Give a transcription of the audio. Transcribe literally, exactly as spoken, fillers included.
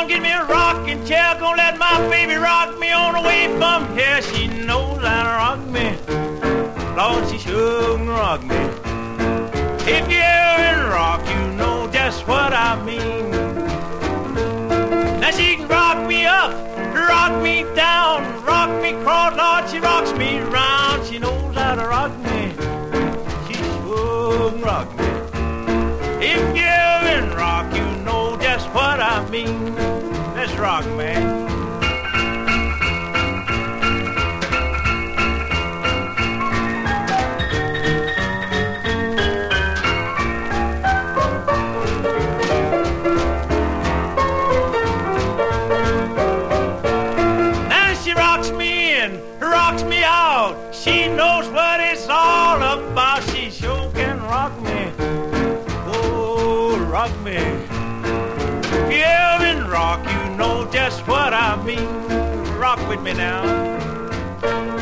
gonna get me a rocking chair, gonna let my baby rock me on away from here. She knows how to rock me, Lord, she sure can rock me. If you ever rock, you know just what I mean. Now she can rock me up, rock me down, rock me cross, Lord, she rocks me round. She knows how to rock me, she sure can rock me. If you ever rock, you know just what I mean. Let's rock, man. Rocks me out. She knows what it's all about. She sure can rock me. Oh, rock me. Yeah, and rock, you know just what I mean. Rock with me now.